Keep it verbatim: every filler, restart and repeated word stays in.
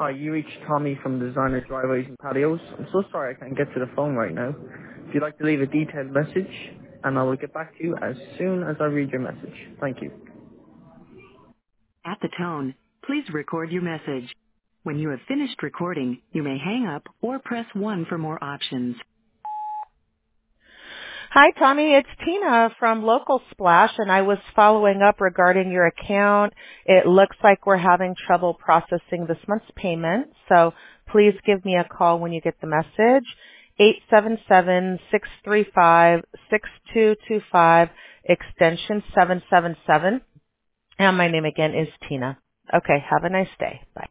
Hi, you reached Tommy from Designer Driveways and Patios. I'm so sorry I can't get to the phone right now. If you'd like to leave a detailed message, and I will get back to you as soon as I read your message. Thank you. At the tone, please record your message. When you have finished recording, you may hang up or press one for more options. Hi, Tommy. It's Tina from Local Splash, and I was following up regarding your account. It looks like we're having trouble processing this month's payment, so please give me a call when you get the message. eight seven seven, six three five, six two two five, extension seven seven seven. And my name again is Tina. Okay, have a nice day. Bye.